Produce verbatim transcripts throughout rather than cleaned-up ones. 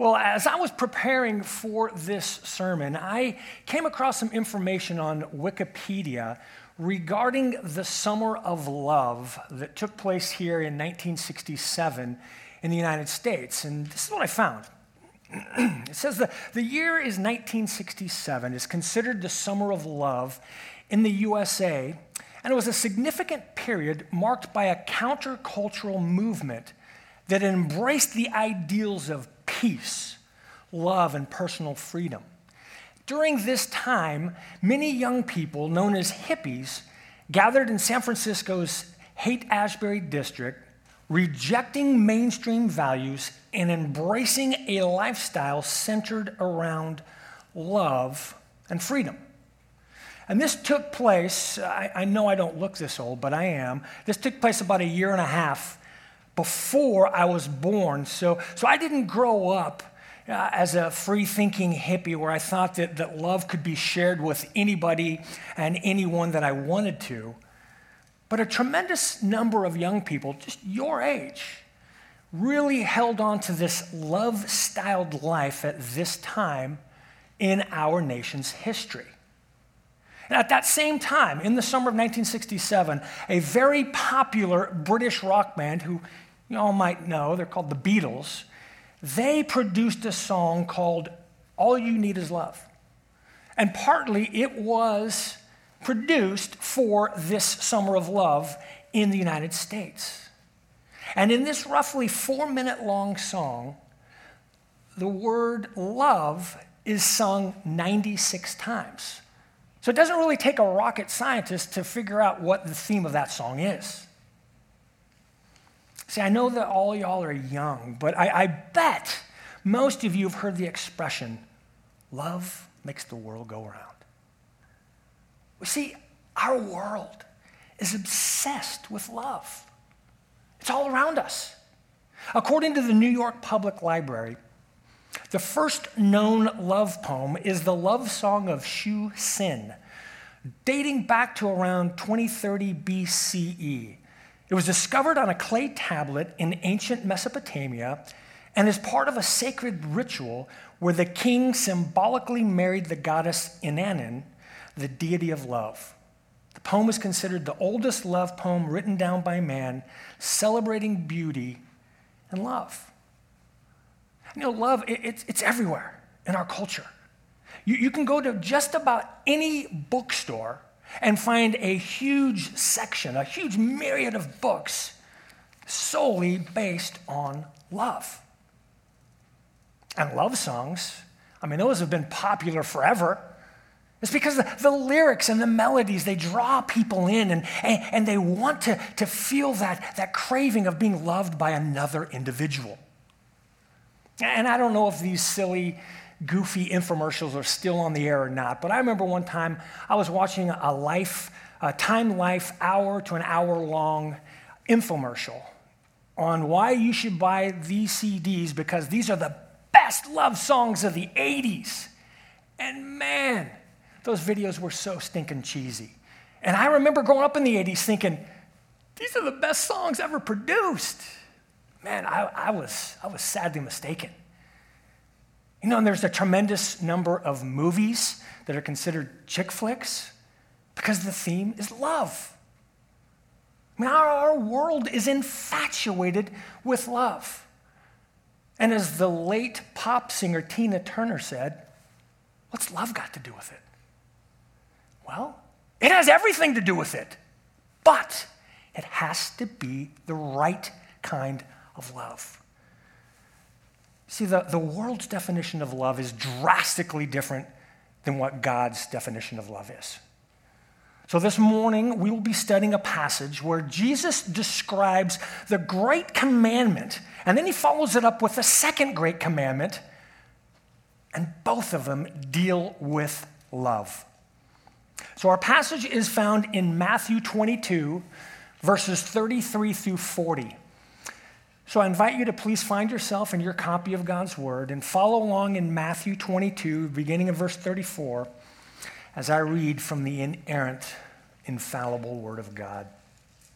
Well, as I was preparing for this sermon, I came across some information on Wikipedia regarding the Summer of Love that took place here in nineteen sixty-seven in the United States. And this is what I found. It says that the year is nineteen sixty-seven, is considered the Summer of Love in the U S A, and it was a significant period marked by a countercultural movement that embraced the ideals of peace, love, and personal freedom. During this time, many young people, known as hippies, gathered in San Francisco's Haight-Ashbury district, rejecting mainstream values and embracing a lifestyle centered around love and freedom. And this took place, I, I know I don't look this old, but I am. This took place about a year and a half before I was born. So, so I didn't grow up uh, as a free-thinking hippie where I thought that, that love could be shared with anybody and anyone that I wanted to. But a tremendous number of young people, just your age, really held on to this love-styled life at this time in our nation's history. And at that same time, in the summer of nineteen sixty-seven, a very popular British rock band, who you all might know, they're called the Beatles, they produced a song called All You Need Is Love. And partly it was produced for this Summer of Love in the United States. And in this roughly four-minute long song, the word love is sung ninety-six times. So it doesn't really take a rocket scientist to figure out what the theme of that song is. See, I know that all y'all are young, but I, I bet most of you have heard the expression, love makes the world go around. You see, our world is obsessed with love. It's all around us. According to the New York Public Library, the first known love poem is the love song of Shu Sin, dating back to around twenty thirty B C E. It was discovered on a clay tablet in ancient Mesopotamia and is part of a sacred ritual where the king symbolically married the goddess Inanna, the deity of love. The poem is considered the oldest love poem written down by man, celebrating beauty and love. You know, love, it, it's, it's everywhere in our culture. You, you can go to just about any bookstore and find a huge section, a huge myriad of books solely based on love. And love songs, I mean, those have been popular forever. It's because the, the lyrics and the melodies, they draw people in and, and, and they want to, to feel that, that craving of being loved by another individual. And I don't know if these silly, goofy infomercials are still on the air or not, but I remember one time I was watching a life, a Time Life hour to an hour long infomercial on why you should buy these C Ds because these are the best love songs of the eighties. And man, those videos were so stinking cheesy. And I remember growing up in the eighties thinking, these are the best songs ever produced. Man, I, I was I was sadly mistaken. You know, and there's a tremendous number of movies that are considered chick flicks because the theme is love. I mean, our, our world is infatuated with love. And as the late pop singer Tina Turner said, what's love got to do with it? Well, it has everything to do with it, but it has to be the right kind of love. See, the, the world's definition of love is drastically different than what God's definition of love is. So this morning, we will be studying a passage where Jesus describes the great commandment, and then he follows it up with the second great commandment, and both of them deal with love. So our passage is found in Matthew twenty-two, verses thirty-three through forty. So I invite you to please find yourself in your copy of God's Word and follow along in Matthew twenty-two, beginning in verse thirty-four, as I read from the inerrant, infallible Word of God.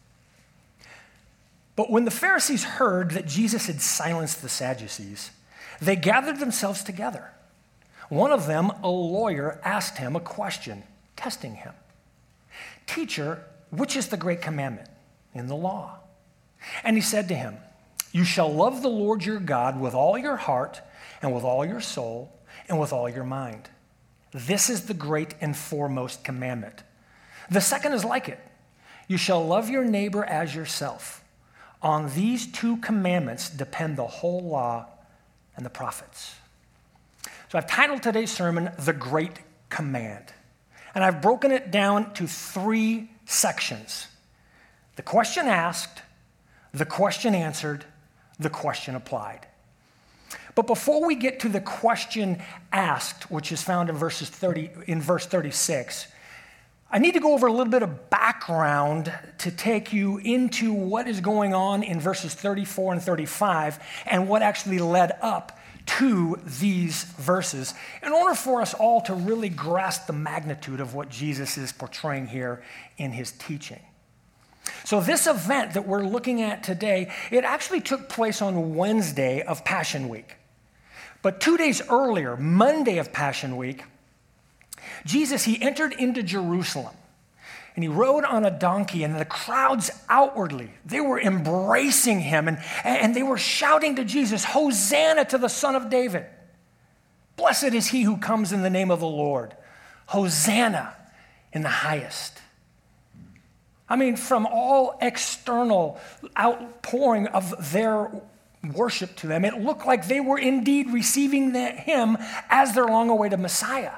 But when the Pharisees heard that Jesus had silenced the Sadducees, they gathered themselves together. One of them, a lawyer, asked him a question, testing him. "Teacher, which is the great commandment in the law?" And he said to him, "You shall love the Lord your God with all your heart and with all your soul and with all your mind. This is the great and foremost commandment. The second is like it. You shall love your neighbor as yourself. On these two commandments depend the whole law and the prophets." So I've titled today's sermon, "The Great Command." And I've broken it down to three sections. The question asked, the question answered, the question applied. But before we get to the question asked, which is found in verses thirty, in verse thirty-six, I need to go over a little bit of background to take you into what is going on in verses thirty-four and thirty-five and what actually led up to these verses in order for us all to really grasp the magnitude of what Jesus is portraying here in his teaching. So this event that we're looking at today, it actually took place on Wednesday of Passion Week. But two days earlier, Monday of Passion Week, Jesus, he entered into Jerusalem. And he rode on a donkey, and the crowds outwardly, they were embracing him, and, and they were shouting to Jesus, "Hosanna to the Son of David. Blessed is he who comes in the name of the Lord. Hosanna in the highest." I mean, from all external outpouring of their worship to them, it looked like they were indeed receiving the, him as their long-awaited Messiah.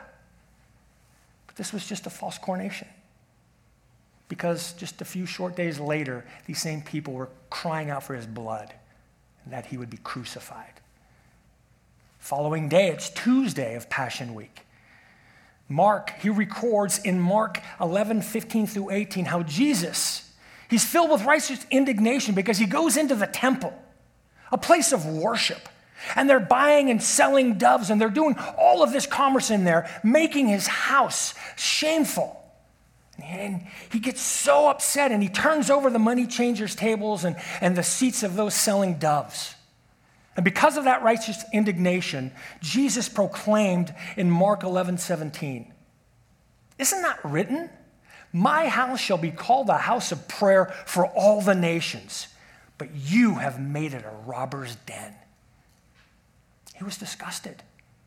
But this was just a false coronation. Because just a few short days later, these same people were crying out for his blood and that he would be crucified. Following day, it's Tuesday of Passion Week. Mark, he records in Mark eleven, fifteen through eighteen, how Jesus, he's filled with righteous indignation because he goes into the temple, a place of worship, and they're buying and selling doves, and they're doing all of this commerce in there, making his house shameful. And he gets so upset, and he turns over the money changers' tables and, and the seats of those selling doves. And because of that righteous indignation, Jesus proclaimed in Mark eleven, seventeen, "Isn't that written? My house shall be called a house of prayer for all the nations, but you have made it a robber's den." He was disgusted.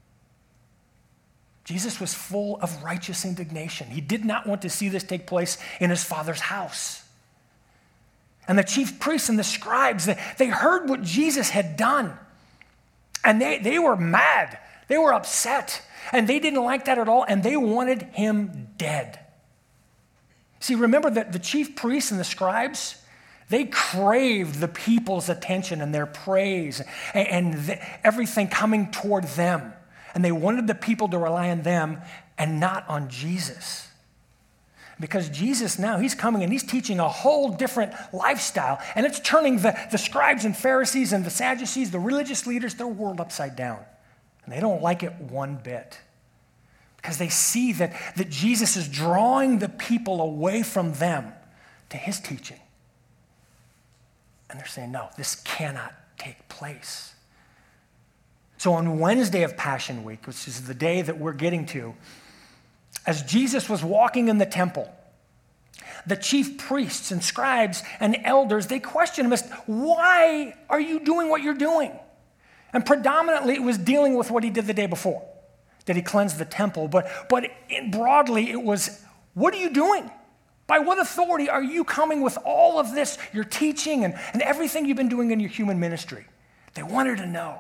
Jesus was full of righteous indignation. He did not want to see this take place in his Father's house. And the chief priests and the scribes, they, they heard what Jesus had done. And they, they were mad. They were upset. And they didn't like that at all. And they wanted him dead. See, remember that the chief priests and the scribes, they craved the people's attention and their praise and, and the, everything coming toward them. And they wanted the people to rely on them and not on Jesus. Because Jesus now, he's coming and he's teaching a whole different lifestyle. And it's turning the, the scribes and Pharisees and the Sadducees, the religious leaders, their world upside down. And they don't like it one bit. Because they see that, that Jesus is drawing the people away from them to his teaching. And they're saying, no, this cannot take place. So on Wednesday of Passion Week, which is the day that we're getting to, as Jesus was walking in the temple, the chief priests and scribes and elders, they questioned him as, "Why are you doing what you're doing?" And predominantly it was dealing with what he did the day before, that he cleansed the temple. But, but broadly it was, what are you doing? By what authority are you coming with all of this, your teaching and, and everything you've been doing in your human ministry? They wanted to know.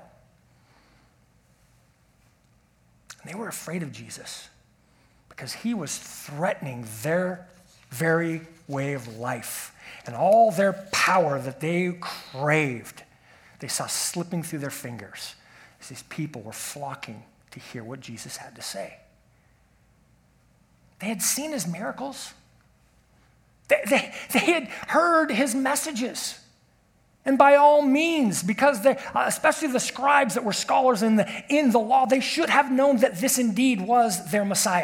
And they were afraid of Jesus because he was threatening their very way of life and all their power that they craved. They saw slipping through their fingers as these people were flocking to hear what Jesus had to say. They had seen his miracles. They, they, they had heard his messages. And by all means, because they, uh, especially the scribes that were scholars in the, in the law, they should have known that this indeed was their Messiah.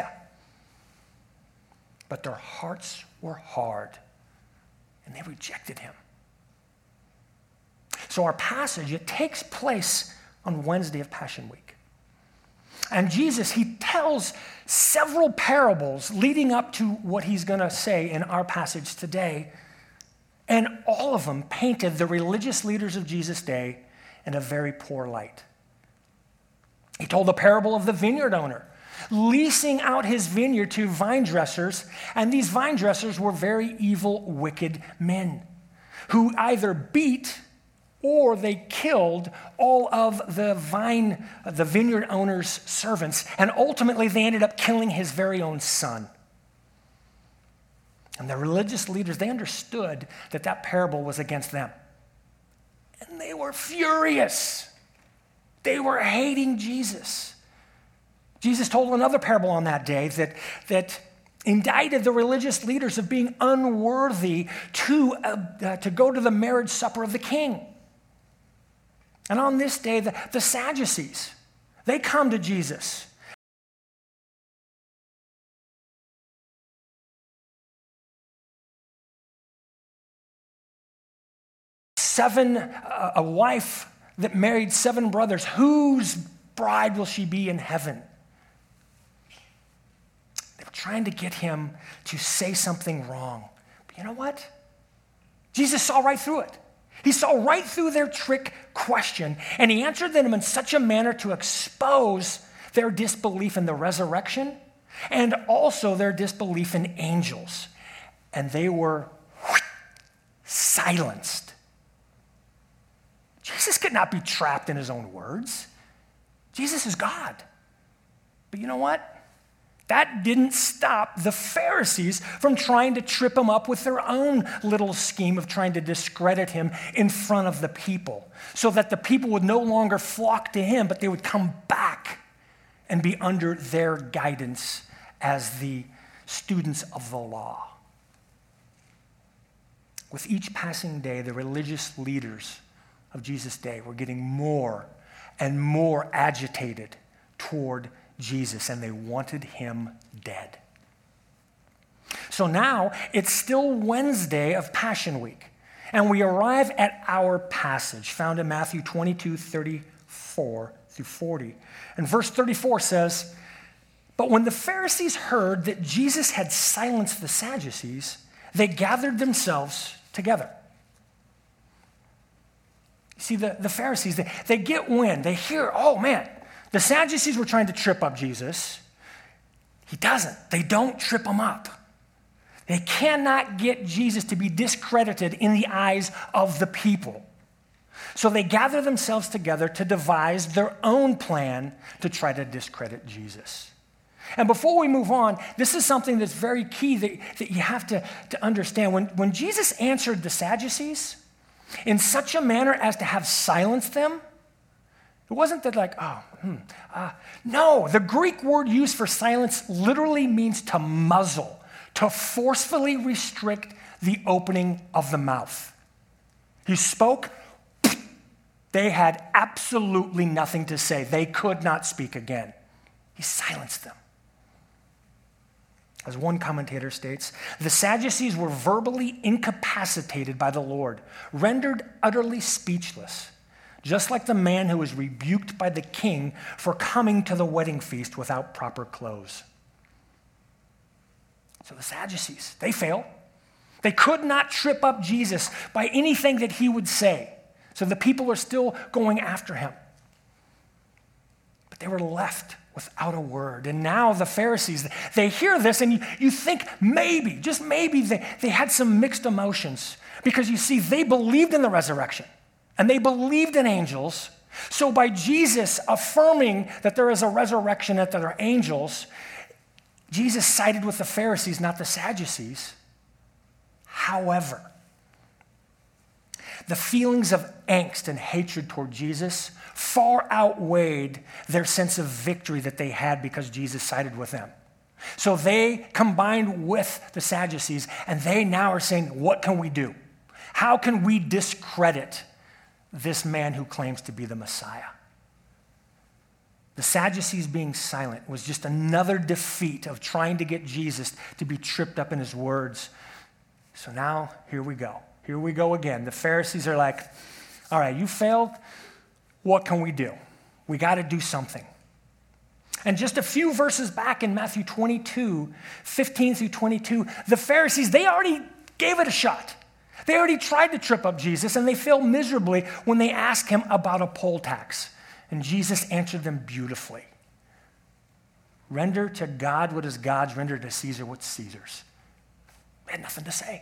But their hearts were hard, and they rejected him. So our passage, it takes place on Wednesday of Passion Week. And Jesus, he tells several parables leading up to what he's going to say in our passage today. And all of them painted the religious leaders of Jesus' day in a very poor light. He told the parable of the vineyard owner, leasing out his vineyard to vine dressers. And these vine dressers were very evil, wicked men who either beat or they killed all of the vine, the vineyard owner's servants. And ultimately, they ended up killing his very own son. And the religious leaders, they understood that that parable was against them. And they were furious. They were hating Jesus. Jesus told another parable on that day that, that indicted the religious leaders of being unworthy to, uh, uh, to go to the marriage supper of the king. And on this day, the, the Sadducees, they come to Jesus. Seven, uh, a wife that married seven brothers, whose bride will she be in heaven? They were trying to get him to say something wrong. But you know what? Jesus saw right through it. He saw right through their trick question, and he answered them in such a manner to expose their disbelief in the resurrection and also their disbelief in angels. And they were silenced. Jesus could not be trapped in his own words. Jesus is God. But you know what? That didn't stop the Pharisees from trying to trip him up with their own little scheme of trying to discredit him in front of the people so that the people would no longer flock to him, but they would come back and be under their guidance as the students of the law. With each passing day, the religious leaders of Jesus' day were getting more and more agitated toward Jesus, and they wanted him dead. So now it's still Wednesday of Passion Week, and we arrive at our passage found in Matthew twenty-two, thirty-four through forty. And verse thirty-four says, "But when the Pharisees heard that Jesus had silenced the Sadducees, they gathered themselves together." You see, the, the Pharisees, they, they get wind. They hear, oh man, the Sadducees were trying to trip up Jesus. He doesn't. They don't trip him up. They cannot get Jesus to be discredited in the eyes of the people. So they gather themselves together to devise their own plan to try to discredit Jesus. And before we move on, this is something that's very key that, that you have to, to understand. When, when Jesus answered the Sadducees in such a manner as to have silenced them, it wasn't that like, oh, hmm, uh, no, the Greek word used for silence literally means to muzzle, to forcefully restrict the opening of the mouth. He spoke, they had absolutely nothing to say. They could not speak again. He silenced them. As one commentator states, the Sadducees were verbally incapacitated by the Lord, rendered utterly speechless, just like the man who was rebuked by the king for coming to the wedding feast without proper clothes. So the Sadducees, they failed. They could not trip up Jesus by anything that he would say. So the people are still going after him. But they were left without a word. And now the Pharisees, they hear this, and you, you think maybe, just maybe, they, they had some mixed emotions. Because you see, they believed in the resurrection, and they believed in angels. So by Jesus affirming that there is a resurrection, that there are angels, Jesus sided with the Pharisees, not the Sadducees. However, the feelings of angst and hatred toward Jesus far outweighed their sense of victory that they had because Jesus sided with them. So they combined with the Sadducees, and they now are saying, what can we do? How can we discredit this man who claims to be the Messiah? The Sadducees being silent was just another defeat of trying to get Jesus to be tripped up in his words. So now, here we go. Here we go again. The Pharisees are like, all right, you failed. What can we do? We got to do something. And just a few verses back in Matthew twenty-two, fifteen through twenty-two, the Pharisees, they already gave it a shot. They already tried to trip up Jesus, and they failed miserably when they asked him about a poll tax. And Jesus answered them beautifully. Render to God what is God's, render to Caesar what's Caesar's. They had nothing to say.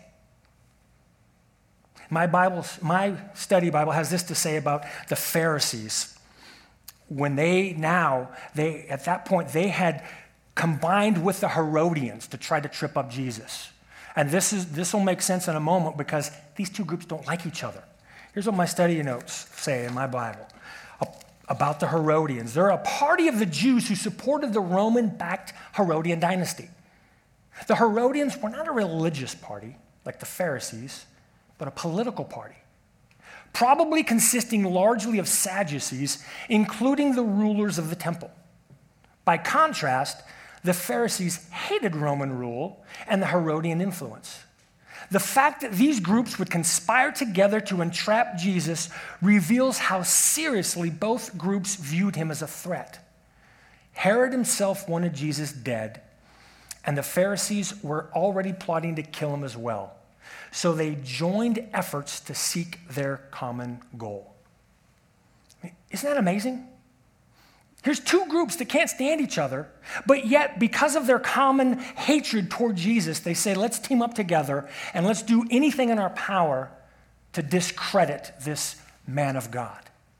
My Bible, my study Bible has this to say about the Pharisees. When they now, they at that point, they had combined with the Herodians to try to trip up Jesus. And this is this will make sense in a moment because these two groups don't like each other. Here's what my study notes say in my Bible about the Herodians. They're a party of the Jews who supported the Roman-backed Herodian dynasty. The Herodians were not a religious party like the Pharisees, but a political party, probably consisting largely of Sadducees, including the rulers of the temple. By contrast, the Pharisees hated Roman rule and the Herodian influence. The fact that these groups would conspire together to entrap Jesus reveals how seriously both groups viewed him as a threat. Herod himself wanted Jesus dead, and the Pharisees were already plotting to kill him as well. So they joined efforts to seek their common goal. I mean, isn't that amazing? Here's two groups that can't stand each other, but yet because of their common hatred toward Jesus, they say, let's team up together and let's do anything in our power to discredit this man of God.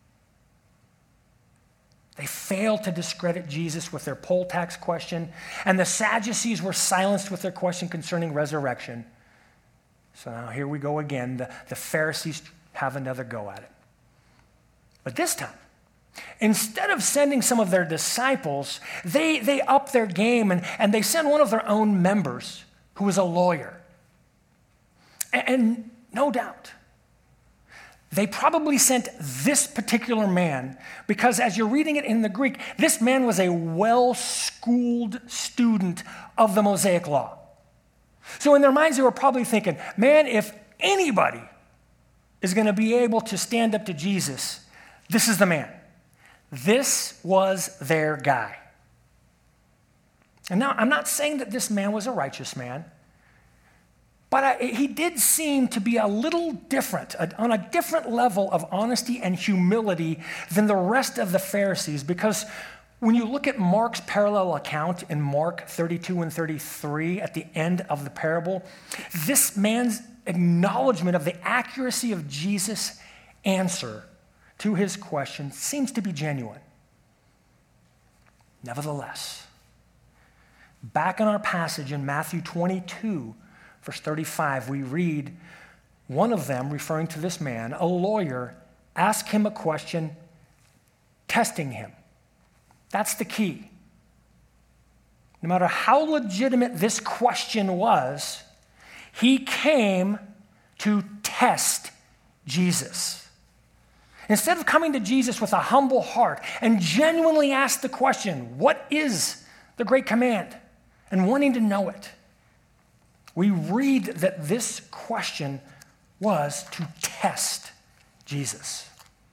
They failed to discredit Jesus with their poll tax question, and the Sadducees were silenced with their question concerning resurrection. So now here we go again. The, the Pharisees have another go at it. But this time, instead of sending some of their disciples, they, they up their game and, and they send one of their own members who was a lawyer. And, and no doubt, they probably sent this particular man because as you're reading it in the Greek, this man was a well-schooled student of the Mosaic law. So in their minds, they were probably thinking, man, if anybody is going to be able to stand up to Jesus, this is the man. This was their guy. And now, I'm not saying that this man was a righteous man, but I, he did seem to be a little different, a, on a different level of honesty and humility than the rest of the Pharisees, because when you look at Mark's parallel account in Mark thirty-two and thirty-three at the end of the parable, this man's acknowledgement of the accuracy of Jesus' answer to his question seems to be genuine. Nevertheless, back in our passage in Matthew twenty-two, verse thirty-five, we read one of them, referring to this man, a lawyer, asked him a question, testing him. That's the key. No matter how legitimate this question was, he came to test Jesus. Instead of coming to Jesus with a humble heart and genuinely ask the question, what is the great command? And wanting to know it, we read that this question was to test Jesus.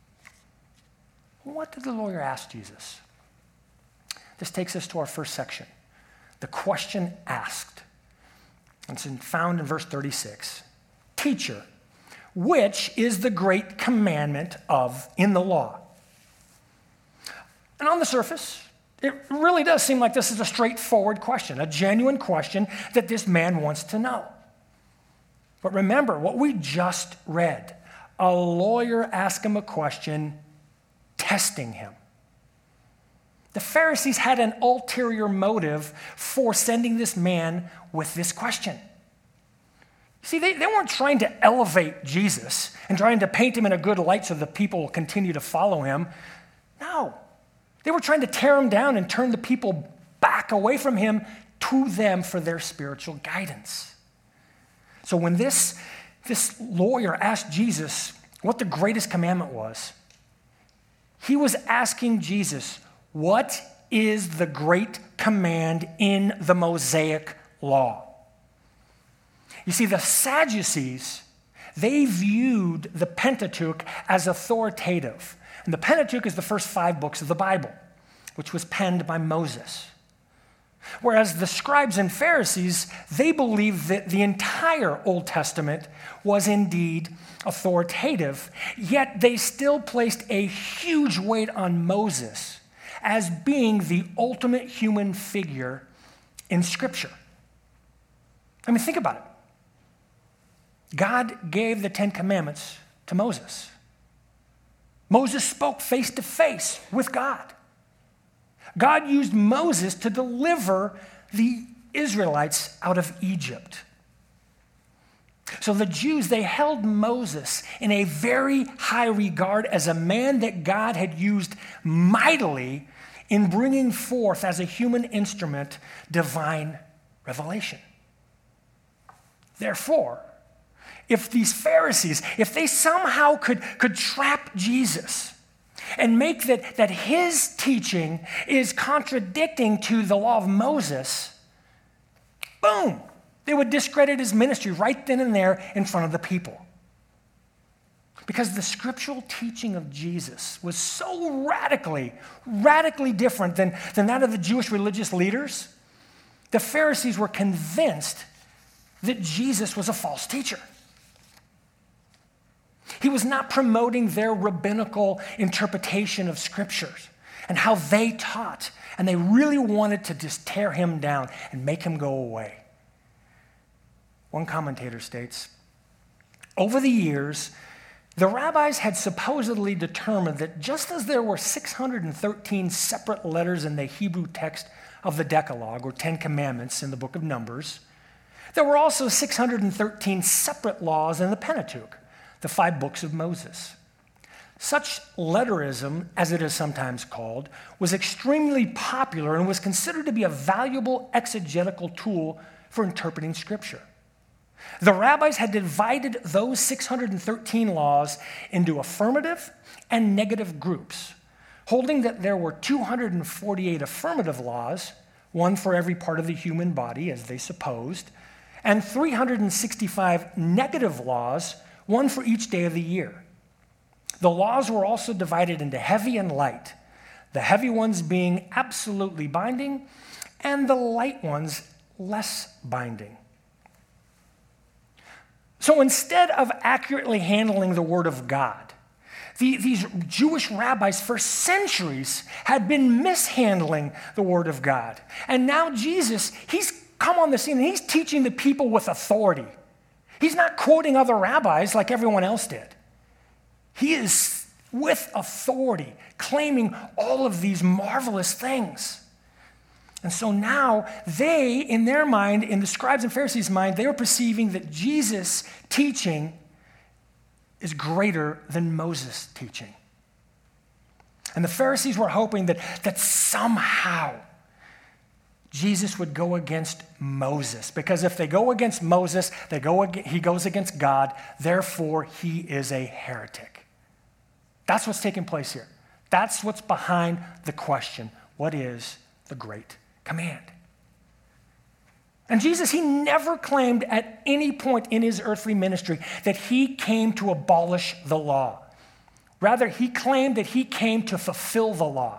What did the lawyer ask Jesus? This takes us to our first section, the question asked. It's found in verse thirty-six. Teacher, which is the great commandment of in the law? And on the surface, it really does seem like this is a straightforward question, a genuine question that this man wants to know. But remember what we just read. A lawyer asked him a question, testing him. The Pharisees had an ulterior motive for sending this man with this question. See, they, they weren't trying to elevate Jesus and trying to paint him in a good light so the people will continue to follow him. No. They were trying to tear him down and turn the people back away from him to them for their spiritual guidance. So when this, this lawyer asked Jesus what the greatest commandment was, he was asking Jesus, what is the great command in the Mosaic law? You see, the Sadducees, they viewed the Pentateuch as authoritative, And the Pentateuch is the first five books of the Bible, which was penned by Moses. Whereas the scribes and Pharisees, they believed that the entire Old Testament was indeed authoritative, yet they still placed a huge weight on Moses as being the ultimate human figure in Scripture. I mean, think about it. God gave the Ten Commandments to Moses. Moses spoke face to face with God. God used Moses to deliver the Israelites out of Egypt. So the Jews, they held Moses in a very high regard as a man that God had used mightily in bringing forth as a human instrument divine revelation. Therefore, if these Pharisees, if they somehow could, could trap Jesus and make that, that his teaching is contradicting to the law of Moses, boom, they would discredit his ministry right then and there in front of the people. Because the scriptural teaching of Jesus was so radically, radically different than, than that of the Jewish religious leaders, the Pharisees were convinced that Jesus was a false teacher. He was not promoting their rabbinical interpretation of scriptures and how they taught, and they really wanted to just tear him down and make him go away. One commentator states, over the years, the rabbis had supposedly determined that just as there were six hundred thirteen separate letters in the Hebrew text of the Decalogue, or Ten Commandments in the book of Numbers, there were also six hundred thirteen separate laws in the Pentateuch, the five books of Moses. Such letterism, as it is sometimes called, was extremely popular and was considered to be a valuable exegetical tool for interpreting Scripture. The rabbis had divided those six hundred thirteen laws into affirmative and negative groups, holding that there were two hundred forty-eight affirmative laws, one for every part of the human body, as they supposed, and three hundred sixty-five negative laws, one for each day of the year. The laws were also divided into heavy and light, the heavy ones being absolutely binding, and the light ones less binding. So instead of accurately handling the Word of God, the, these Jewish rabbis for centuries had been mishandling the Word of God. And now Jesus, he's come on the scene and he's teaching the people with authority. He's not quoting other rabbis like everyone else did. He is with authority, claiming all of these marvelous things. And so now they, in their mind, in the scribes and Pharisees' mind, they were perceiving that Jesus' teaching is greater than Moses' teaching. And the Pharisees were hoping that, that somehow Jesus would go against Moses. Because if they go against Moses, they go, he goes against God. Therefore, he is a heretic. That's what's taking place here. That's what's behind the question, what is the great command? And Jesus, he never claimed at any point in his earthly ministry that he came to abolish the law. Rather, he claimed that he came to fulfill the law.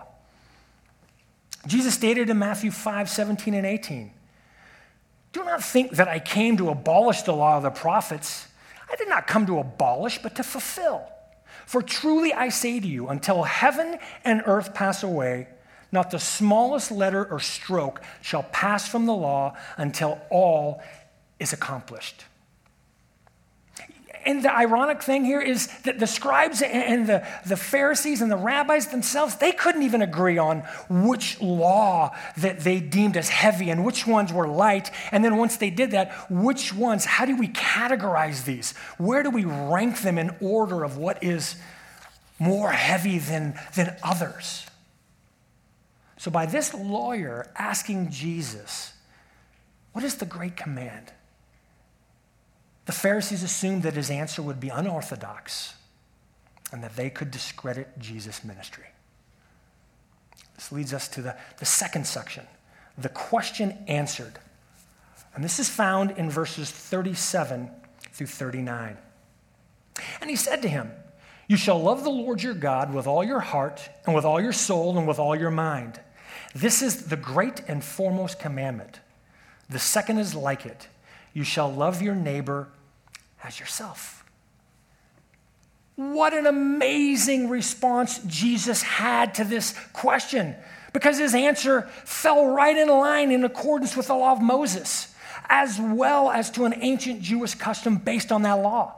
Jesus stated in Matthew five, seventeen and eighteen, "Do not think that I came to abolish the law of the prophets. I did not come to abolish, but to fulfill. For truly I say to you, until heaven and earth pass away, not the smallest letter or stroke shall pass from the law until all is accomplished." And the ironic thing here is that the scribes and the, the Pharisees and the rabbis themselves, they couldn't even agree on which law that they deemed as heavy and which ones were light. And then once they did that, which ones, how do we categorize these? Where do we rank them in order of what is more heavy than, than others? So by this lawyer asking Jesus, what is the great command? The Pharisees assumed that his answer would be unorthodox and that they could discredit Jesus' ministry. This leads us to the, the second section, the question answered. And this is found in verses thirty-seven through thirty-nine. And he said to him, You shall love the Lord your God with all your heart and with all your soul and with all your mind. This is the great and foremost commandment. The second is like it. You shall love your neighbor as yourself. What an amazing response Jesus had to this question, because his answer fell right in line in accordance with the law of Moses, as well as to an ancient Jewish custom based on that law.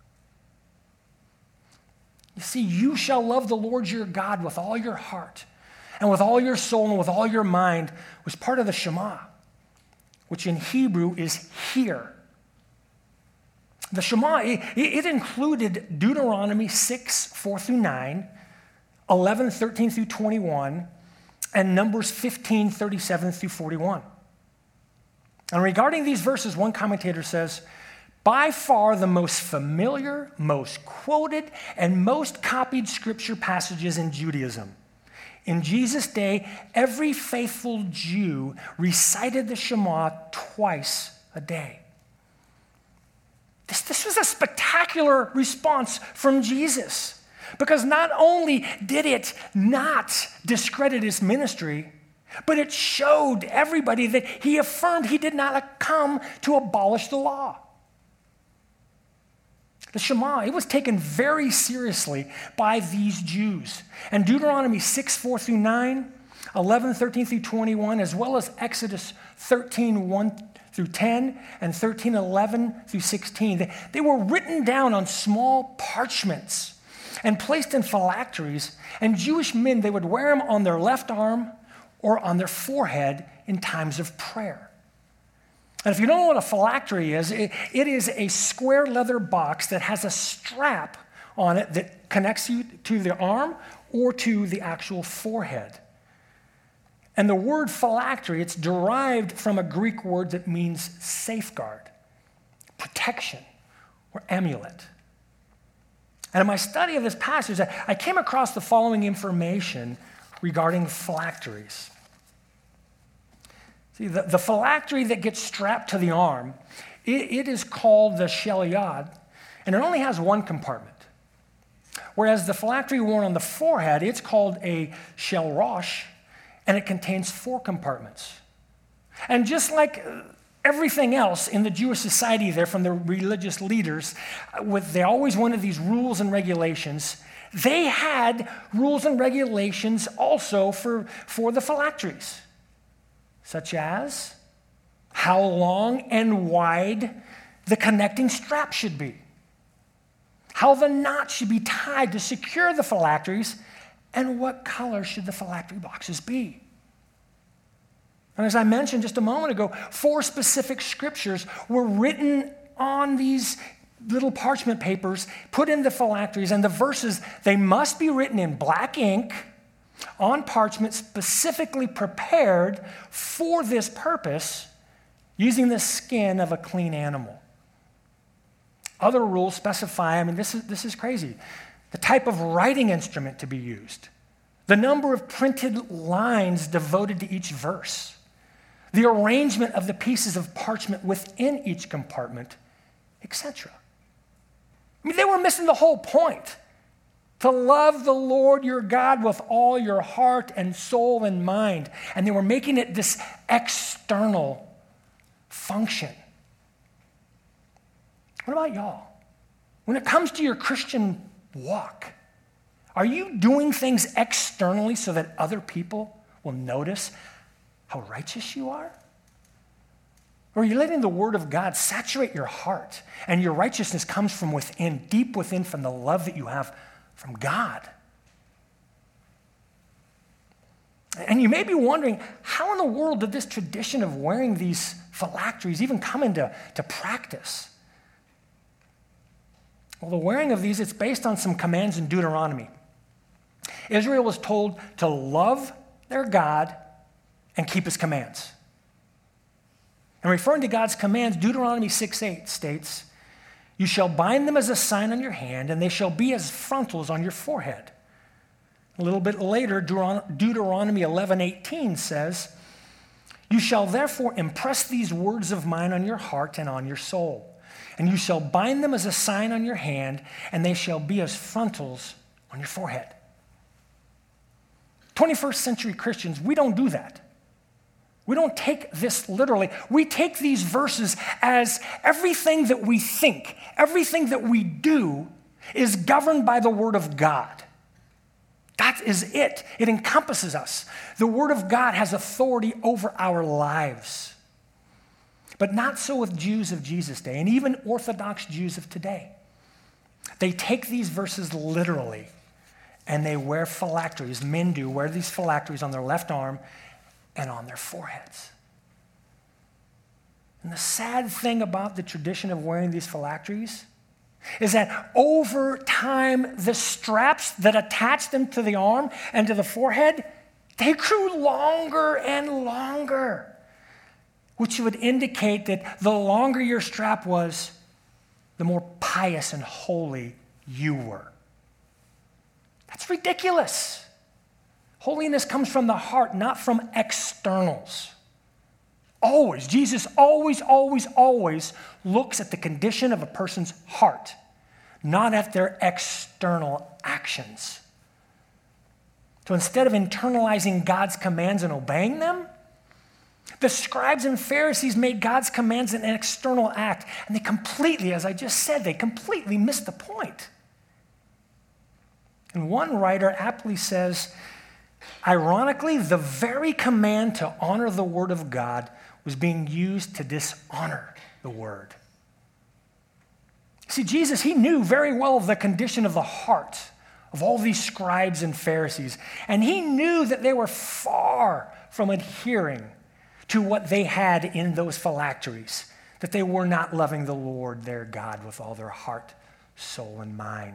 You see, you shall love the Lord your God with all your heart and with all your soul and with all your mind was part of the Shema, which in Hebrew is hear. The Shema, it, it included Deuteronomy six, four through nine, eleven, thirteen through twenty-one, and Numbers fifteen, thirty-seven through forty-one. And regarding these verses, one commentator says, by far the most familiar, most quoted, and most copied scripture passages in Judaism. In Jesus' day, every faithful Jew recited the Shema twice a day. This, this was a spectacular response from Jesus, because not only did it not discredit his ministry, but it showed everybody that he affirmed he did not come to abolish the law. The Shema, it was taken very seriously by these Jews. And Deuteronomy six, four through nine, eleven, thirteen through twenty-one, as well as Exodus thirteen, one through ten, and thirteen, eleven through sixteen, they, they were written down on small parchments and placed in phylacteries, and Jewish men, they would wear them on their left arm or on their forehead in times of prayer. And if you don't know what a phylactery is, it, it is a square leather box that has a strap on it that connects you to the arm or to the actual forehead. And the word phylactery, it's derived from a Greek word that means safeguard, protection, or amulet. And in my study of this passage, I came across the following information regarding phylacteries. See, the, the phylactery that gets strapped to the arm, it, it is called the sheliad, and it only has one compartment. Whereas the phylactery worn on the forehead, it's called a shelrosh, and it contains four compartments. And just like everything else in the Jewish society there from the religious leaders, with, they always wanted these rules and regulations. They had rules and regulations also for, for the phylacteries, such as how long and wide the connecting strap should be, how the knot should be tied to secure the phylacteries, and what color should the phylactery boxes be. And as I mentioned just a moment ago, four specific scriptures were written on these little parchment papers, put in the phylacteries, and the verses, they must be written in black ink on parchment specifically prepared for this purpose using the skin of a clean animal. Other rules specify, I mean, this is, this is crazy, the type of writing instrument to be used, the number of printed lines devoted to each verse, the arrangement of the pieces of parchment within each compartment, et cetera. I mean, they were missing the whole point. To love the Lord your God with all your heart and soul and mind. And they were making it this external function. What about y'all? When it comes to your Christian walk, are you doing things externally so that other people will notice how righteous you are? Or are you letting the word of God saturate your heart and your righteousness comes from within, deep within, from the love that you have from God? And you may be wondering, how in the world did this tradition of wearing these phylacteries even come into to practice? Well, the wearing of these, it's based on some commands in Deuteronomy. Israel was told to love their God and keep his commands. And referring to God's commands, Deuteronomy six eight states, "You shall bind them as a sign on your hand, and they shall be as frontals on your forehead." A little bit later, Deuteronomy eleven eighteen says, "You shall therefore impress these words of mine on your heart and on your soul. and you shall bind them as a sign on your hand, and they shall be as frontals on your forehead. twenty-first century Christians, we don't do that. We don't take this literally. We take these verses as everything that we think, everything that we do is governed by the Word of God. That is it. It encompasses us. The Word of God has authority over our lives. But not so with Jews of Jesus' day, and even Orthodox Jews of today. They take these verses literally, and they wear phylacteries. Men do wear these phylacteries on their left arm and on their foreheads. And the sad thing about the tradition of wearing these phylacteries is that over time, the straps that attach them to the arm and to the forehead, they grew longer and longer, which would indicate that the longer your strap was, the more pious and holy you were. That's ridiculous. Holiness comes from the heart, not from externals. Always. Jesus always, always, always looks at the condition of a person's heart, not at their external actions. So instead of internalizing God's commands and obeying them, the scribes and Pharisees made God's commands an external act, and they completely, as I just said, they completely missed the point. And one writer aptly says, ironically, the very command to honor the Word of God was being used to dishonor the Word. See, Jesus, he knew very well the condition of the heart of all these scribes and Pharisees, and he knew that they were far from adhering to what they had in those phylacteries, that they were not loving the Lord their God with all their heart, soul, and mind.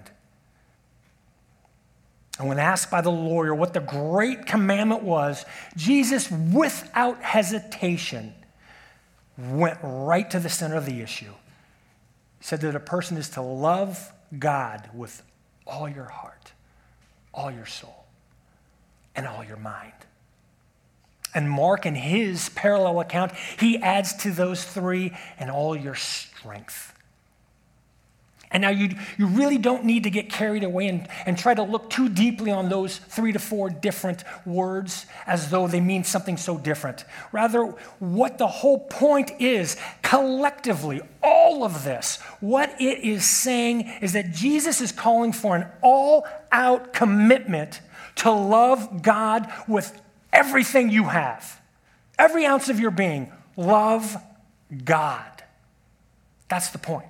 And when asked by the lawyer what the great commandment was, Jesus, without hesitation, went right to the center of the issue. He said that a person is to love God with all your heart, all your soul, and all your mind. And Mark, in his parallel account, he adds to those three, and all your strength. And now you, you really don't need to get carried away and, and try to look too deeply on those three to four different words as though they mean something so different. Rather, what the whole point is, collectively, all of this, what it is saying is that Jesus is calling for an all-out commitment to love God with everything you have. Every ounce of your being, love God. That's the point.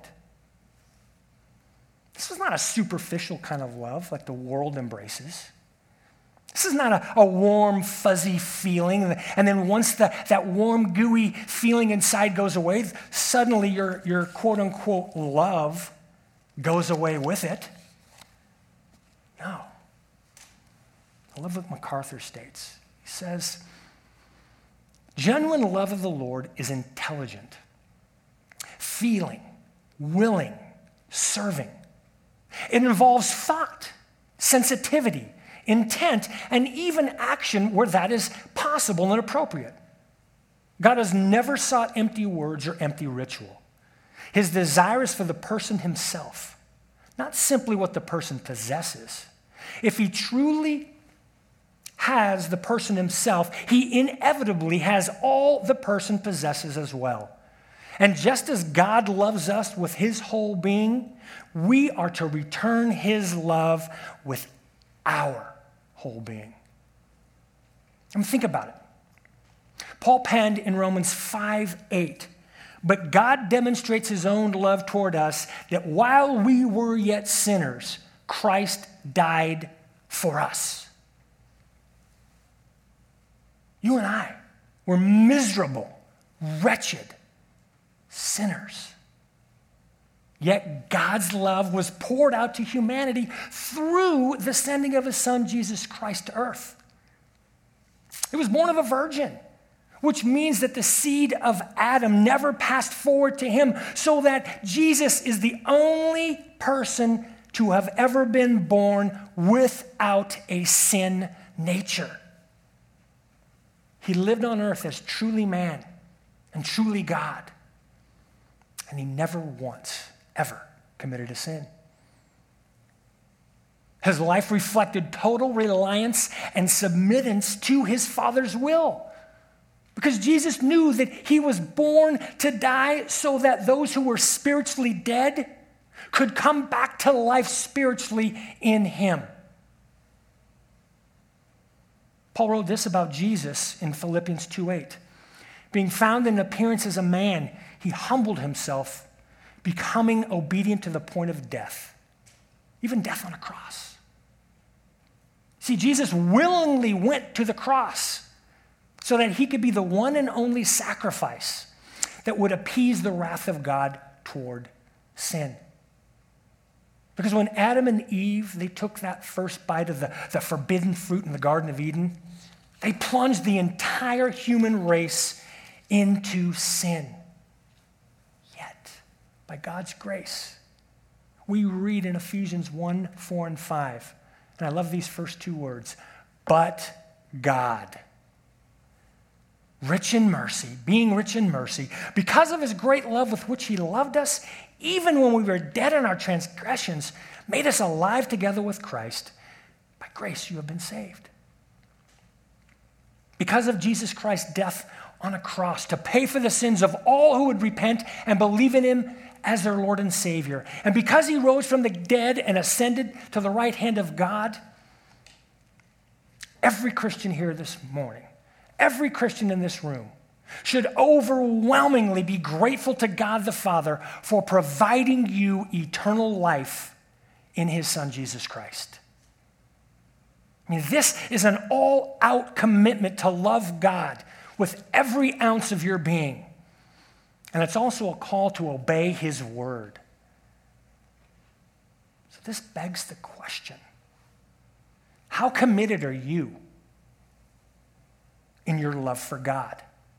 This is not a superficial kind of love like the world embraces. This is not a, a warm, fuzzy feeling, and then once the, that warm, gooey feeling inside goes away, suddenly your, your quote-unquote love goes away with it. No. I love what MacArthur states. He says, genuine love of the Lord is intelligent, feeling, willing, serving. It involves thought, sensitivity, intent, and even action where that is possible and appropriate. God has never sought empty words or empty ritual. His desire is for the person himself, not simply what the person possesses. If he truly has the person himself, he inevitably has all the person possesses as well. And just as God loves us with his whole being, we are to return his love with our whole being. I mean, think about it. Paul penned in Romans five eight, but God demonstrates his own love toward us that while we were yet sinners, Christ died for us. You and I were miserable, wretched sinners. Yet God's love was poured out to humanity through the sending of his son, Jesus Christ, to earth. He was born of a virgin, which means that the seed of Adam never passed forward to him, so that Jesus is the only person to have ever been born without a sin nature. He lived on earth as truly man and truly God. And he never once, ever committed a sin. His life reflected total reliance and submittance to his Father's will. Because Jesus knew that he was born to die so that those who were spiritually dead could come back to life spiritually in him. Paul wrote this about Jesus in Philippians two eight. Being found in appearance as a man, he humbled himself, becoming obedient to the point of death, even death on a cross. See, Jesus willingly went to the cross so that he could be the one and only sacrifice that would appease the wrath of God toward sin. Because when Adam and Eve, they took that first bite of the, the forbidden fruit in the Garden of Eden, they plunged the entire human race into sin. Yet, by God's grace, we read in Ephesians one, four, and five, and I love these first two words, but God, rich in mercy, being rich in mercy, because of his great love with which he loved us, even when we were dead in our transgressions, made us alive together with Christ. By grace you have been saved. Because of Jesus Christ's death on a cross to pay for the sins of all who would repent and believe in him as their Lord and Savior. And because he rose from the dead and ascended to the right hand of God, every Christian here this morning, every Christian in this room should overwhelmingly be grateful to God the Father for providing you eternal life in his Son, Jesus Christ. I mean, this is an all-out commitment to love God with every ounce of your being. And it's also a call to obey his word. So this begs the question, how committed are you in your love for God?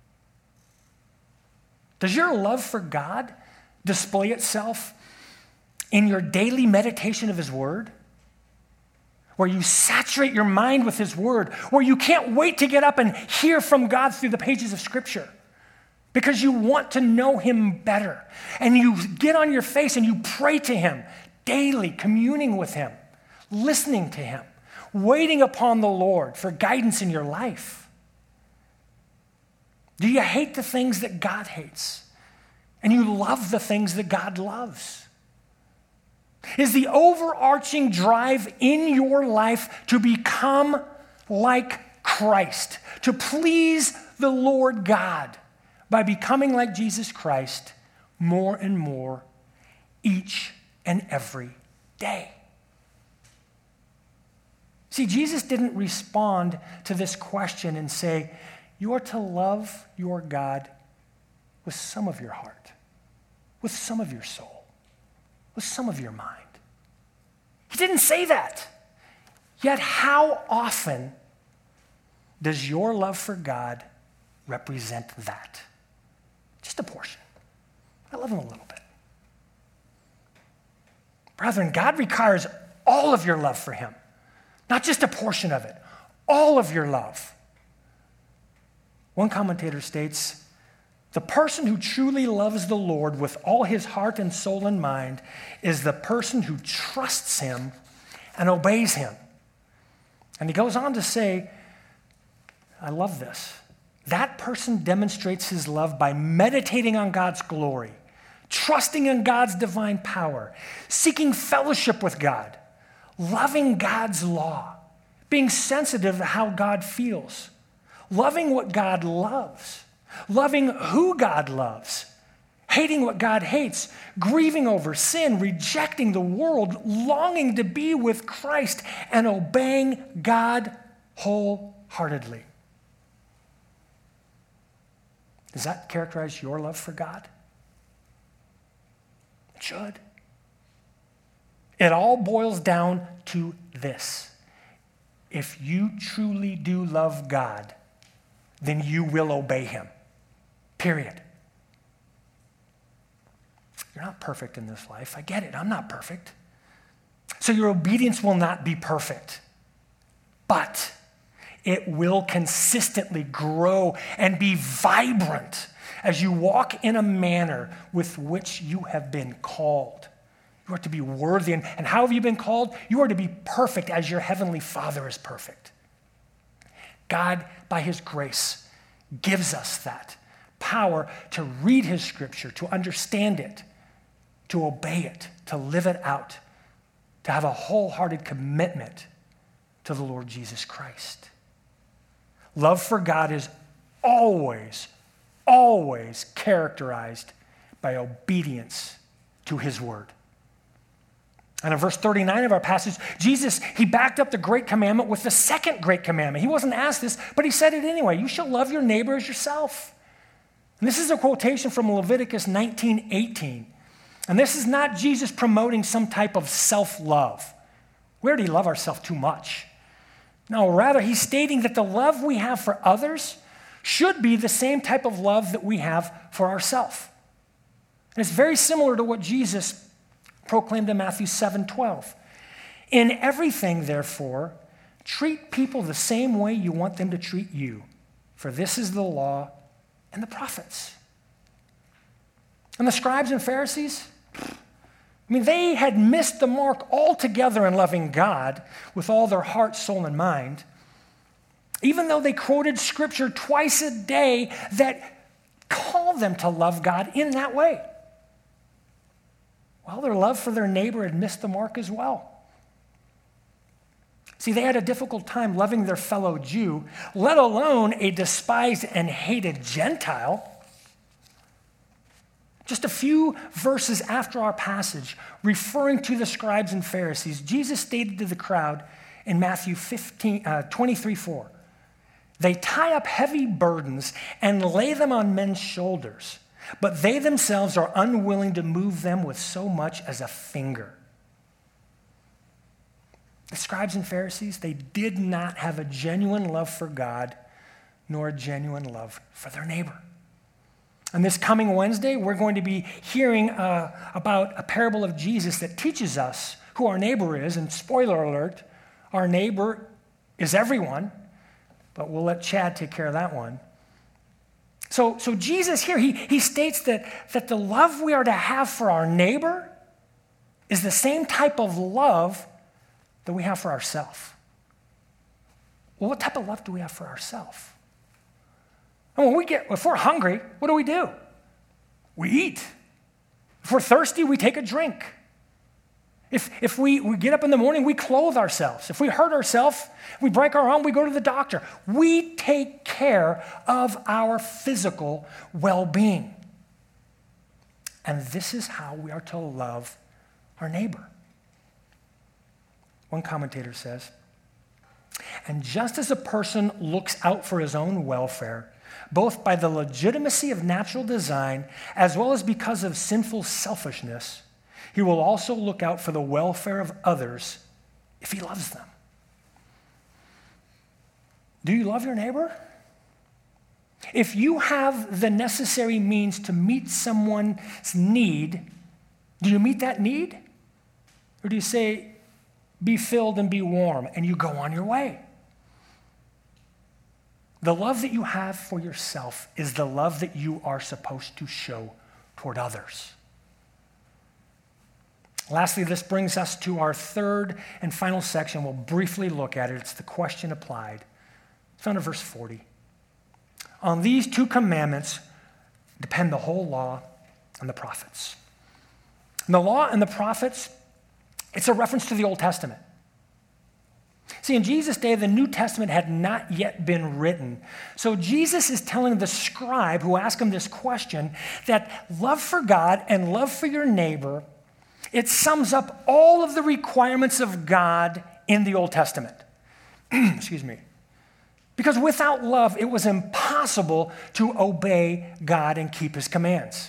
Does your love for God display itself in your daily meditation of his word? Where you saturate your mind with his word, where you can't wait to get up and hear from God through the pages of Scripture because you want to know him better. And you get on your face and you pray to him daily, communing with him, listening to him, waiting upon the Lord for guidance in your life. Do you hate the things that God hates? And you love the things that God loves? Is the overarching drive in your life to become like Christ, to please the Lord God by becoming like Jesus Christ more and more each and every day? See, Jesus didn't respond to this question and say, you are to love your God with some of your heart, with some of your soul, with some of your mind. He didn't say that. Yet how often does your love for God represent that? Just a portion. I love him a little bit. Brethren, God requires all of your love for him, not just a portion of it, all of your love. One commentator states, the person who truly loves the Lord with all his heart and soul and mind is the person who trusts him and obeys him. And he goes on to say, I love this. That person demonstrates his love by meditating on God's glory, trusting in God's divine power, seeking fellowship with God, loving God's law, being sensitive to how God feels, loving what God loves, loving who God loves, hating what God hates, grieving over sin, rejecting the world, longing to be with Christ, and obeying God wholeheartedly. Does that characterize your love for God? It should. It all boils down to this. If you truly do love God, then you will obey him. Period. You're not perfect in this life. I get it. I'm not perfect. So your obedience will not be perfect. But it will consistently grow and be vibrant as you walk in a manner with which you have been called. You are to be worthy. And, and how have you been called? You are to be perfect as your heavenly Father is perfect. God, by his grace, gives us that power to read his scripture, to understand it, to obey it, to live it out, to have a wholehearted commitment to the Lord Jesus Christ. Love for God is always, always characterized by obedience to his word. And in verse thirty-nine of our passage, Jesus, he backed up the great commandment with the second great commandment. He wasn't asked this, but he said it anyway. You shall love your neighbor as yourself. And this is a quotation from Leviticus nineteen eighteen. And this is not Jesus promoting some type of self-love. We already love ourselves too much. No, rather, he's stating that the love we have for others should be the same type of love that we have for ourselves. And it's very similar to what Jesus proclaimed in Matthew seven twelve. In everything, therefore, treat people the same way you want them to treat you, for this is the law and the prophets. And the scribes and Pharisees, I mean, they had missed the mark altogether in loving God with all their heart, soul, and mind, even though they quoted scripture twice a day that called them to love God in that way. Well, their love for their neighbor had missed the mark as well. See, they had a difficult time loving their fellow Jew, let alone a despised and hated Gentile. Just a few verses after our passage, referring to the scribes and Pharisees, Jesus stated to the crowd in Matthew fifteen, uh, twenty-three four, they tie up heavy burdens and lay them on men's shoulders, but they themselves are unwilling to move them with so much as a finger. The scribes and Pharisees, they did not have a genuine love for God, nor a genuine love for their neighbor. And this coming Wednesday, we're going to be hearing uh, about a parable of Jesus that teaches us who our neighbor is. And spoiler alert, our neighbor is everyone, but we'll let Chad take care of that one. So, so Jesus here, he, he states that, that the love we are to have for our neighbor is the same type of love that we have for ourselves. Well, what type of love do we have for ourselves? And when we get, if we're hungry, what do we do? We eat. If we're thirsty, we take a drink. If, if we, we get up in the morning, we clothe ourselves. If we hurt ourselves, we break our arm, we go to the doctor. We take care of our physical well-being. And this is how we are to love our neighbor. One commentator says, and just as a person looks out for his own welfare, both by the legitimacy of natural design as well as because of sinful selfishness, he will also look out for the welfare of others if he loves them. Do you love your neighbor? If you have the necessary means to meet someone's need, do you meet that need? Or do you say, be filled and be warm, and you go on your way? The love that you have for yourself is the love that you are supposed to show toward others. Lastly, this brings us to our third and final section. We'll briefly look at it. It's the question applied. It's found in verse forty. On these two commandments depend the whole law and the prophets. And the law and the prophets, it's a reference to the Old Testament. See, in Jesus' day, the New Testament had not yet been written. So Jesus is telling the scribe who asked him this question that love for God and love for your neighbor, it sums up all of the requirements of God in the Old Testament. Excuse me. Because without love, it was impossible to obey God and keep his commands.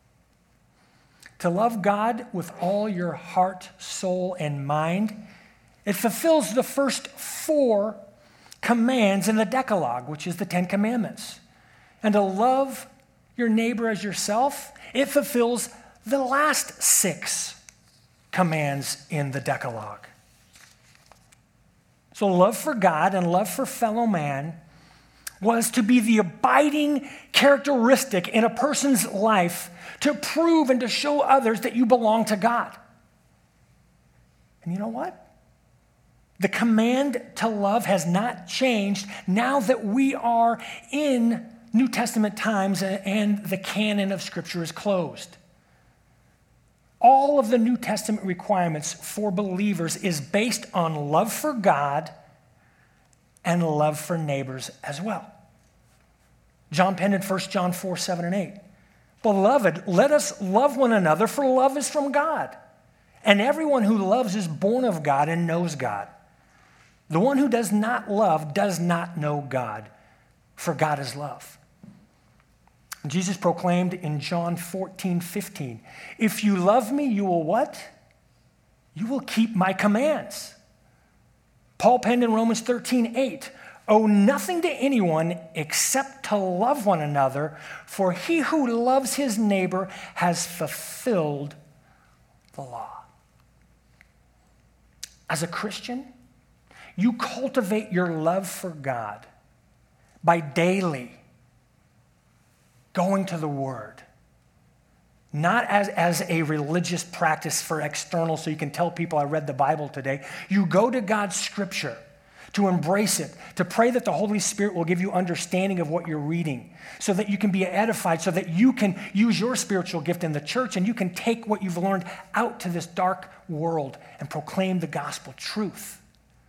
To love God with all your heart, soul, and mind, it fulfills the first four commands in the Decalogue, which is the Ten Commandments. And to love your neighbor as yourself, it fulfills the last six commands in the Decalogue. So love for God and love for fellow man, was to be the abiding characteristic in a person's life to prove and to show others that you belong to God. And you know what? The command to love has not changed now that we are in New Testament times and the canon of Scripture is closed. All of the New Testament requirements for believers is based on love for God and love for neighbors as well. John penned in First John four, seven, and eight. Beloved, let us love one another, for love is from God. And everyone who loves is born of God and knows God. The one who does not love does not know God, for God is love. Jesus proclaimed in John fourteen, fifteen, if you love me, you will what? You will keep my commands. Paul penned in Romans thirteen, eight, owe nothing to anyone except to love one another, for he who loves his neighbor has fulfilled the law. As a Christian, you cultivate your love for God by daily going to the Word, not as, as a religious practice for external so you can tell people I read the Bible today. You go to God's Scripture to embrace it, to pray that the Holy Spirit will give you understanding of what you're reading so that you can be edified, so that you can use your spiritual gift in the church and you can take what you've learned out to this dark world and proclaim the gospel truth.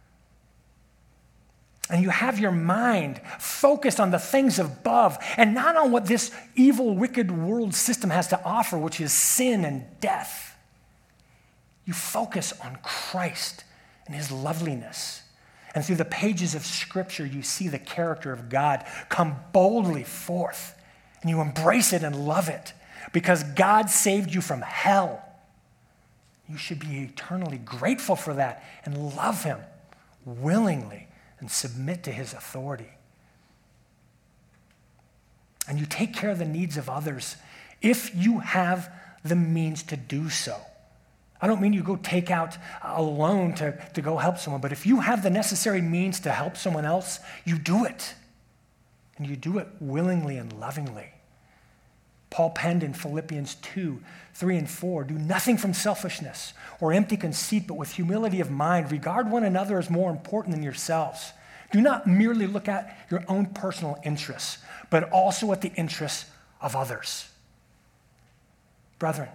And you have your mind focused on the things above and not on what this evil, wicked world system has to offer, which is sin and death. You focus on Christ and his loveliness. And through the pages of Scripture, you see the character of God come boldly forth. And you embrace it and love it because God saved you from hell. You should be eternally grateful for that and love him willingly and submit to his authority. And you take care of the needs of others if you have the means to do so. I don't mean you go take out a loan to, to go help someone, but if you have the necessary means to help someone else, you do it. And you do it willingly and lovingly. Paul penned in Philippians two, three, and four, do nothing from selfishness or empty conceit, but with humility of mind, regard one another as more important than yourselves. Do not merely look at your own personal interests, but also at the interests of others. Brethren,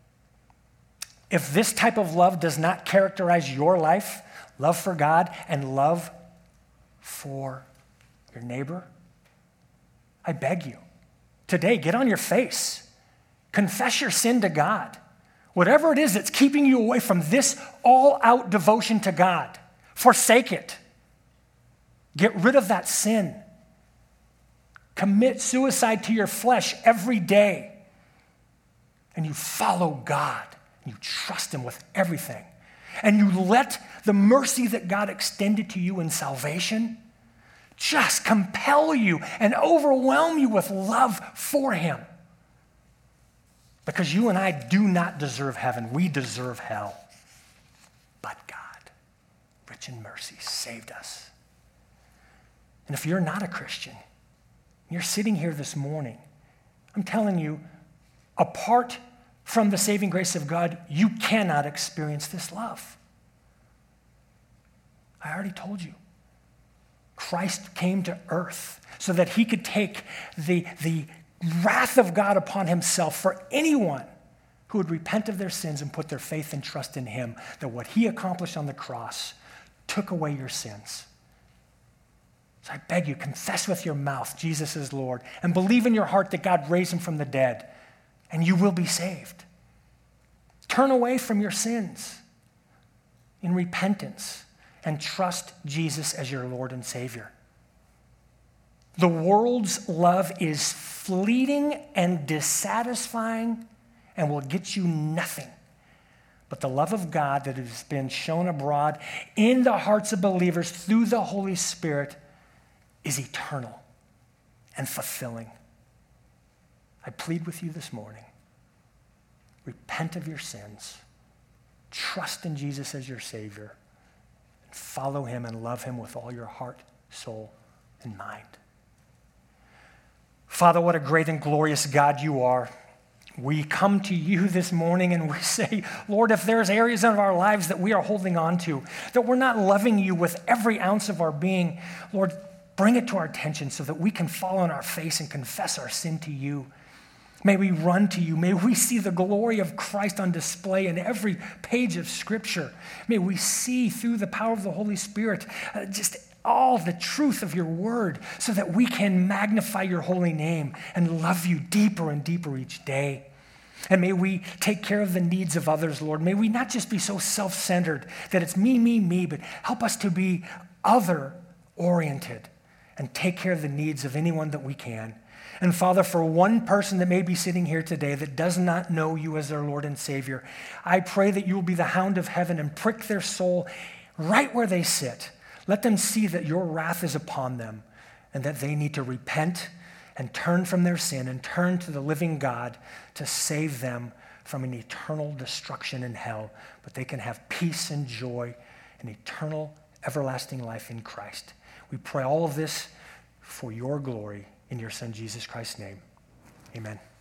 if this type of love does not characterize your life, love for God and love for your neighbor, I beg you, today, get on your face. Confess your sin to God. Whatever it is that's keeping you away from this all-out devotion to God, forsake it. Get rid of that sin. Commit suicide to your flesh every day. And you follow God. And you trust him with everything. And you let the mercy that God extended to you in salvation just compel you and overwhelm you with love for him. Because you and I do not deserve heaven. We deserve hell. But God, rich in mercy, saved us. And if you're not a Christian, you're sitting here this morning, I'm telling you, apart from the saving grace of God, you cannot experience this love. I already told you. Christ came to earth so that he could take the, the wrath of God upon himself for anyone who would repent of their sins and put their faith and trust in him, that what he accomplished on the cross took away your sins. So I beg you, confess with your mouth Jesus is Lord and believe in your heart that God raised him from the dead, and you will be saved. Turn away from your sins in repentance and trust Jesus as your Lord and Savior. The world's love is fleeting and dissatisfying and will get you nothing. But the love of God that has been shown abroad in the hearts of believers through the Holy Spirit is eternal and fulfilling. I plead with you this morning. Repent of your sins. Trust in Jesus as your Savior. And follow him and love him with all your heart, soul, and mind. Father, what a great and glorious God you are. We come to you this morning and we say, Lord, if there's areas of our lives that we are holding on to, that we're not loving you with every ounce of our being, Lord, bring it to our attention so that we can fall on our face and confess our sin to you. May we run to you. May we see the glory of Christ on display in every page of Scripture. May we see through the power of the Holy Spirit uh, just all the truth of your word so that we can magnify your holy name and love you deeper and deeper each day. And may we take care of the needs of others, Lord. May we not just be so self-centered that it's me, me, me, but help us to be other-oriented and take care of the needs of anyone that we can. And Father, for one person that may be sitting here today that does not know you as their Lord and Savior, I pray that you will be the hound of heaven and prick their soul right where they sit. Let them see that your wrath is upon them and that they need to repent and turn from their sin and turn to the living God to save them from an eternal destruction in hell. But they can have peace and joy and eternal, everlasting life in Christ. We pray all of this for your glory in your Son, Jesus Christ's name. Amen.